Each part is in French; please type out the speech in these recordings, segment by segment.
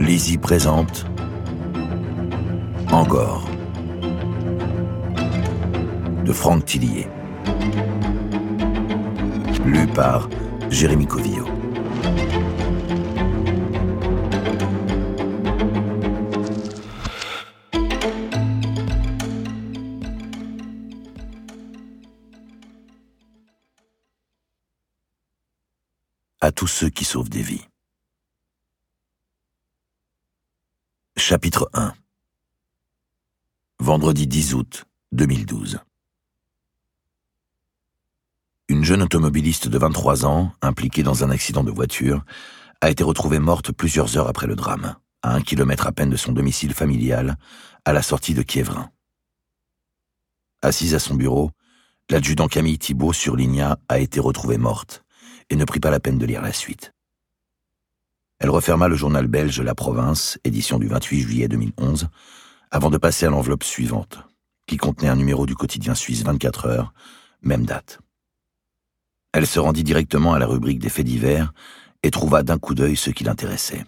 Lizzie présente Angor de Franck Tillier. Lu par Jérémy Covillo. À tous ceux qui sauvent des vies. Chapitre 1. Vendredi 10 août 2012. Une jeune automobiliste de 23 ans, impliquée dans un accident de voiture, a été retrouvée morte plusieurs heures après le drame, à 1 kilomètre à peine de son domicile familial, à la sortie de Quiévrain. Assise à son bureau, l'adjudant Camille Thibault surligna « a été retrouvée morte » et ne prit pas la peine de lire la suite. Elle referma le journal belge La Province, édition du 28 juillet 2011, avant de passer à l'enveloppe suivante, qui contenait un numéro du quotidien suisse 24 heures, même date. Elle se rendit directement à la rubrique des faits divers et trouva d'un coup d'œil ce qui l'intéressait.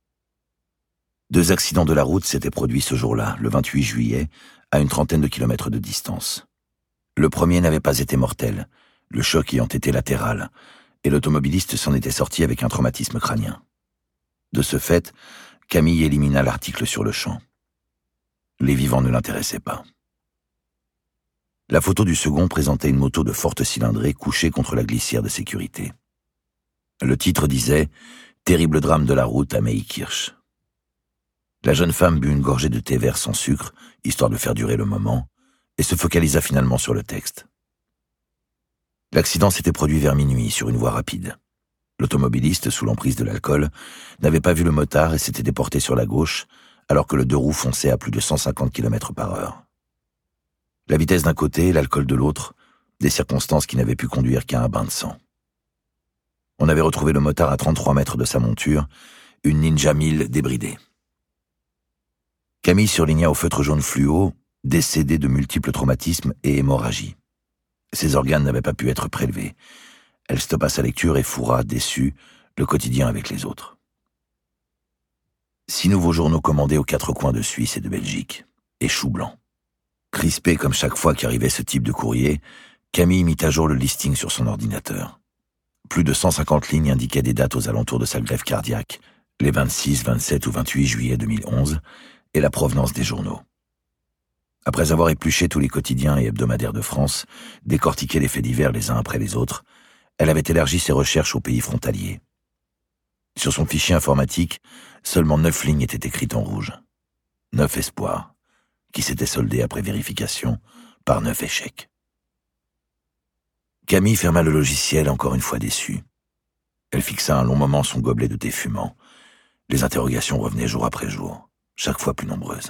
2 accidents de la route s'étaient produits ce jour-là, le 28 juillet, à une trentaine de kilomètres de distance. Le premier n'avait pas été mortel, le choc ayant été latéral, et l'automobiliste s'en était sorti avec un traumatisme crânien. De ce fait, Camille élimina l'article sur le champ. Les vivants ne l'intéressaient pas. La photo du second présentait une moto de forte cylindrée couchée contre la glissière de sécurité. Le titre disait « Terrible drame de la route à Meikirch ». La jeune femme but une gorgée de thé vert sans sucre, histoire de faire durer le moment, et se focalisa finalement sur le texte. L'accident s'était produit vers minuit sur une voie rapide. L'automobiliste, sous l'emprise de l'alcool, n'avait pas vu le motard et s'était déporté sur la gauche, alors que le 2 roues fonçait à plus de 150 km/h. La vitesse d'un côté, l'alcool de l'autre, des circonstances qui n'avaient pu conduire qu'à un bain de sang. On avait retrouvé le motard à 33 mètres de sa monture, une Ninja 1000 débridée. Camille surligna au feutre jaune fluo, décédé de multiples traumatismes et hémorragies. Ses organes n'avaient pas pu être prélevés. Elle stoppa sa lecture et fourra, déçue, le quotidien avec les autres. 6 nouveaux journaux commandés aux 4 coins de Suisse et de Belgique, et chou blanc. Crispée comme chaque fois qu'arrivait ce type de courrier, Camille mit à jour le listing sur son ordinateur. Plus de 150 lignes indiquaient des dates aux alentours de sa greffe cardiaque, les 26, 27 ou 28 juillet 2011, et la provenance des journaux. Après avoir épluché tous les quotidiens et hebdomadaires de France, décortiqué les faits divers les uns après les autres, elle avait élargi ses recherches aux pays frontaliers. Sur son fichier informatique, seulement 9 lignes étaient écrites en rouge. 9 espoirs, qui s'étaient soldés après vérification par 9 échecs. Camille ferma le logiciel encore une fois déçue. Elle fixa un long moment son gobelet de thé fumant. Les interrogations revenaient jour après jour, chaque fois plus nombreuses.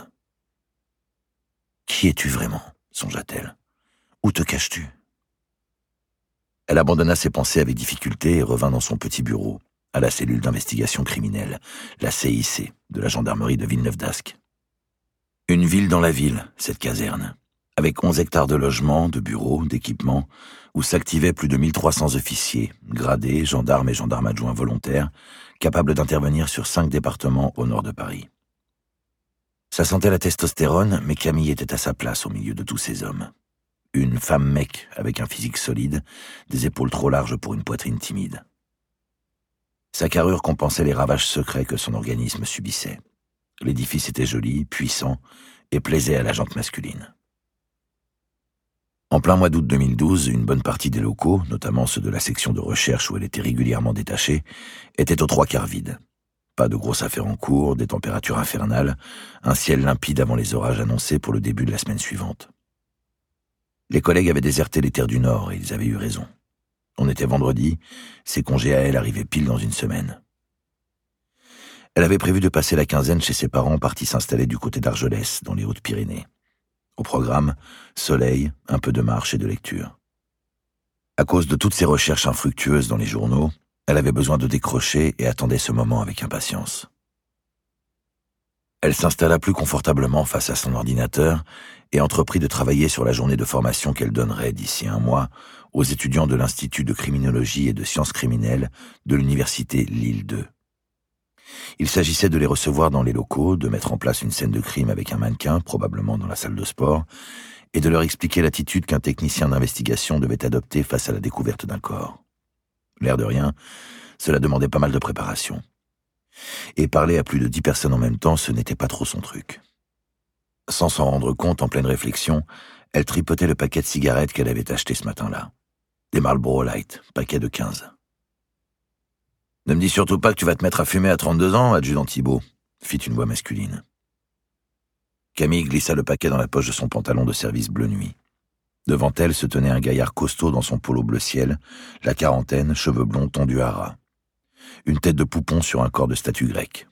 Qui es-tu vraiment ? Songea-t-elle. Où te caches-tu ? Elle abandonna ses pensées avec difficulté et revint dans son petit bureau, à la cellule d'investigation criminelle, la CIC, de la gendarmerie de Villeneuve-d'Ascq. Une ville dans la ville, cette caserne, avec 11 hectares de logements, de bureaux, d'équipements, où s'activaient plus de 1300 officiers, gradés, gendarmes et gendarmes adjoints volontaires, capables d'intervenir sur 5 départements au nord de Paris. Ça sentait la testostérone, mais Camille était à sa place au milieu de tous ces hommes. Une femme mec avec un physique solide, des épaules trop larges pour une poitrine timide. Sa carrure compensait les ravages secrets que son organisme subissait. L'édifice était joli, puissant et plaisait à la gente masculine. En plein mois d'août 2012, une bonne partie des locaux, notamment ceux de la section de recherche où elle était régulièrement détachée, étaient aux 3/4 vides. Pas de grosses affaires en cours, des températures infernales, un ciel limpide avant les orages annoncés pour le début de la semaine suivante. Les collègues avaient déserté les terres du Nord et ils avaient eu raison. On était vendredi, ses congés à elle arrivaient pile dans une semaine. Elle avait prévu de passer la quinzaine chez ses parents partis s'installer du côté d'Argelès, dans les Hautes-Pyrénées. Au programme, soleil, un peu de marche et de lecture. À cause de toutes ces recherches infructueuses dans les journaux, elle avait besoin de décrocher et attendait ce moment avec impatience. Elle s'installa plus confortablement face à son ordinateur et entreprit de travailler sur la journée de formation qu'elle donnerait d'ici 1 mois aux étudiants de l'Institut de criminologie et de sciences criminelles de l'université Lille 2. Il s'agissait de les recevoir dans les locaux, de mettre en place une scène de crime avec un mannequin, probablement dans la salle de sport, et de leur expliquer l'attitude qu'un technicien d'investigation devait adopter face à la découverte d'un corps. L'air de rien, cela demandait pas mal de préparation. Et parler à plus de 10 personnes en même temps, ce n'était pas trop son truc. Sans s'en rendre compte, en pleine réflexion, elle tripotait le paquet de cigarettes qu'elle avait acheté ce matin-là. Des Marlboro Light, paquet de 15. « Ne me dis surtout pas que tu vas te mettre à fumer à 32 ans, adjudant Thibault », fit une voix masculine. Camille glissa le paquet dans la poche de son pantalon de service bleu nuit. Devant elle se tenait un gaillard costaud dans son polo bleu ciel, la quarantaine, cheveux blonds tondus à ras. Une tête de poupon sur un corps de statue grecque.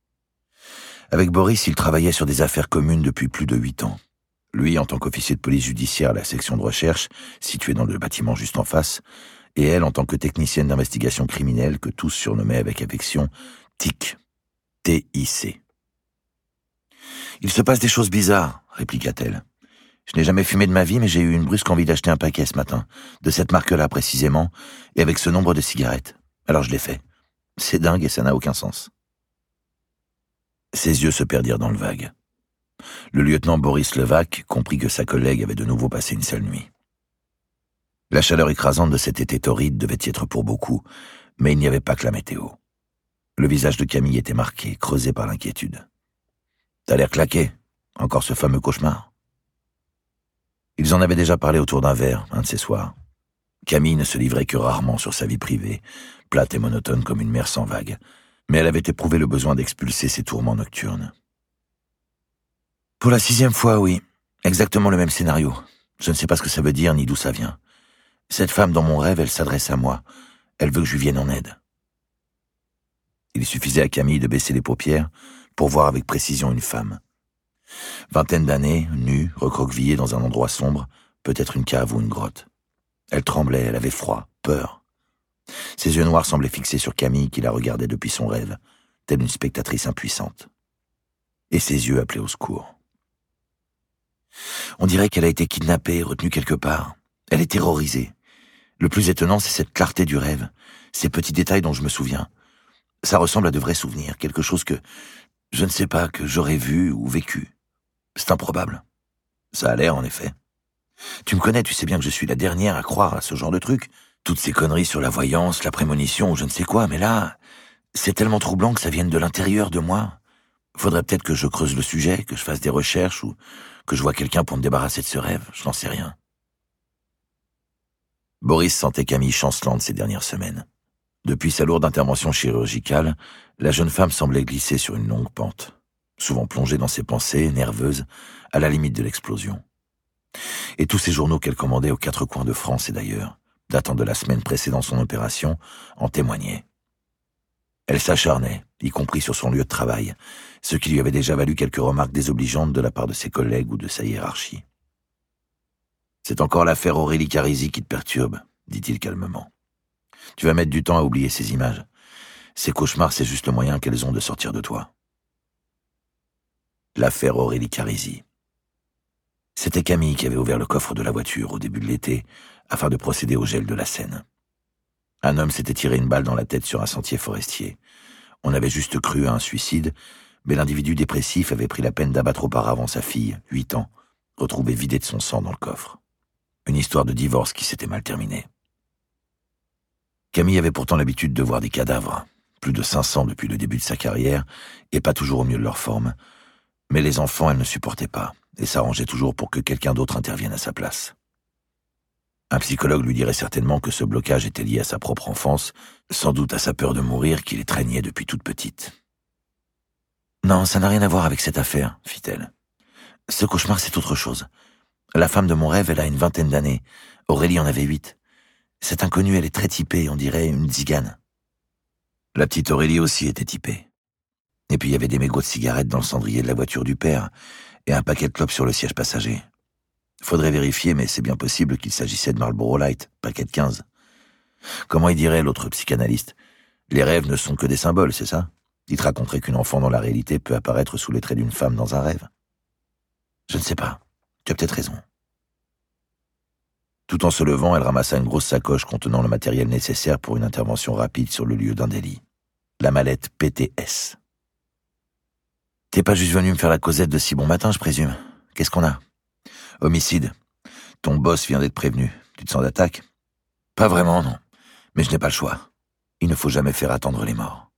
Avec Boris, il travaillait sur des affaires communes depuis plus de 8 ans. Lui, en tant qu'officier de police judiciaire à la section de recherche, située dans le bâtiment juste en face, et elle en tant que technicienne d'investigation criminelle que tous surnommaient avec affection TIC. T-I-C. « Il se passe des choses bizarres, » répliqua-t-elle. « Je n'ai jamais fumé de ma vie, mais j'ai eu une brusque envie d'acheter un paquet ce matin, de cette marque-là précisément, et avec ce nombre de cigarettes. Alors je l'ai fait. C'est dingue et ça n'a aucun sens. » Ses yeux se perdirent dans le vague. Le lieutenant Boris Levaque comprit que sa collègue avait de nouveau passé une sale nuit. La chaleur écrasante de cet été torride devait y être pour beaucoup, mais il n'y avait pas que la météo. Le visage de Camille était marqué, creusé par l'inquiétude. « T'as l'air claqué. Encore ce fameux cauchemar ?» Ils en avaient déjà parlé autour d'un verre, un de ces soirs. Camille ne se livrait que rarement sur sa vie privée, plate et monotone comme une mer sans vagues, mais elle avait éprouvé le besoin d'expulser ses tourments nocturnes. « Pour la 6e fois, oui. Exactement le même scénario. Je ne sais pas ce que ça veut dire ni d'où ça vient. Cette femme dans mon rêve, elle s'adresse à moi. Elle veut que je lui vienne en aide. » Il suffisait à Camille de baisser les paupières pour voir avec précision une femme. Vingtaine d'années, nue, recroquevillée dans un endroit sombre, peut-être une cave ou une grotte. Elle tremblait, elle avait froid, peur. Ses yeux noirs semblaient fixés sur Camille qui la regardait depuis son rêve, telle une spectatrice impuissante. Et ses yeux appelaient au secours. On dirait qu'elle a été kidnappée, retenue quelque part. Elle est terrorisée. Le plus étonnant, c'est cette clarté du rêve, ces petits détails dont je me souviens. Ça ressemble à de vrais souvenirs, quelque chose que, je ne sais pas, que j'aurais vu ou vécu. C'est improbable. Ça a l'air, en effet. Tu me connais, tu sais bien que je suis la dernière à croire à ce genre de truc. Toutes ces conneries sur la voyance, la prémonition ou je ne sais quoi, mais là, c'est tellement troublant que ça vienne de l'intérieur de moi. Faudrait peut-être que je creuse le sujet, que je fasse des recherches ou que je voie quelqu'un pour me débarrasser de ce rêve, je n'en sais rien. Boris sentait Camille chancelante ces dernières semaines. Depuis sa lourde intervention chirurgicale, la jeune femme semblait glisser sur une longue pente, souvent plongée dans ses pensées, nerveuse, à la limite de l'explosion. Et tous ces journaux qu'elle commandait aux 4 coins de France et d'ailleurs, datant de la semaine précédant son opération, en témoignaient. Elle s'acharnait, y compris sur son lieu de travail, ce qui lui avait déjà valu quelques remarques désobligeantes de la part de ses collègues ou de sa hiérarchie. « C'est encore l'affaire Aurélie Carisi qui te perturbe, » dit-il calmement. « Tu vas mettre du temps à oublier ces images. Ces cauchemars, c'est juste le moyen qu'elles ont de sortir de toi. » L'affaire Aurélie Carisi. C'était Camille qui avait ouvert le coffre de la voiture au début de l'été afin de procéder au gel de la Seine. Un homme s'était tiré une balle dans la tête sur un sentier forestier. On avait juste cru à un suicide, mais l'individu dépressif avait pris la peine d'abattre auparavant sa fille, 8 ans, retrouvée vidée de son sang dans le coffre. Une histoire de divorce qui s'était mal terminée. Camille avait pourtant l'habitude de voir des cadavres, plus de 500 depuis le début de sa carrière, et pas toujours au mieux de leur forme. Mais les enfants, elle ne supportait pas, et s'arrangeait toujours pour que quelqu'un d'autre intervienne à sa place. Un psychologue lui dirait certainement que ce blocage était lié à sa propre enfance, sans doute à sa peur de mourir qui l'étreignait depuis toute petite. « Non, ça n'a rien à voir avec cette affaire, » fit-elle. « Ce cauchemar, c'est autre chose. La femme de mon rêve, elle a une 20aine d'années. Aurélie en avait 8. Cette inconnue, elle est très typée, on dirait une tzigane. » La petite Aurélie aussi était typée. Et puis il y avait des mégots de cigarettes dans le cendrier de la voiture du père, et un paquet de clopes sur le siège passager. Faudrait vérifier, mais c'est bien possible qu'il s'agissait de Marlboro Light, paquet de 15. Comment il dirait, l'autre psychanalyste? Les rêves ne sont que des symboles, c'est ça? Il te raconterait qu'une enfant dans la réalité peut apparaître sous les traits d'une femme dans un rêve. Je ne sais pas. Tu as peut-être raison. Tout en se levant, elle ramassa une grosse sacoche contenant le matériel nécessaire pour une intervention rapide sur le lieu d'un délit. La mallette PTS. T'es pas juste venu me faire la causette de si bon matin, je présume. Qu'est-ce qu'on a? Homicide. Ton boss vient d'être prévenu. Tu te sens d'attaque? Pas vraiment, non. Mais je n'ai pas le choix. Il ne faut jamais faire attendre les morts.